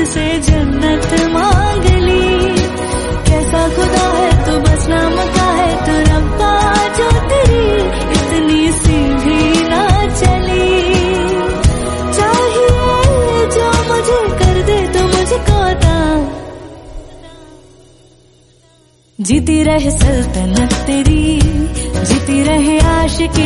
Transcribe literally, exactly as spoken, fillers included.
तुझसे जन्नत मांग ली। कैसा खुदा है तू, बस नाम का है तू रब्बा, जो तेरी इतनी सी भी ना चली। चाहिए जो मुझे कर दे तो मुझको दा, जीती रहे सल्तनत तेरी, जीती रहे आशिकी।